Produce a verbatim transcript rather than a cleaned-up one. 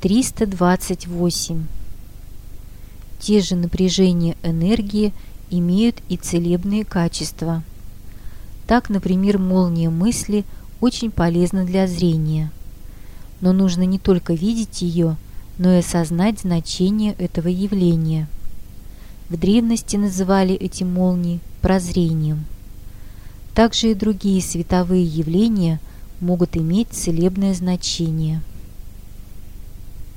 триста двадцать восемь. Те же напряжения энергии имеют и целебные качества. Так, например, молния мысли очень полезна для зрения. Но нужно не только видеть ее, но и осознать значение этого явления. В древности называли эти молнии прозрением. Также и другие световые явления могут иметь целебное значение.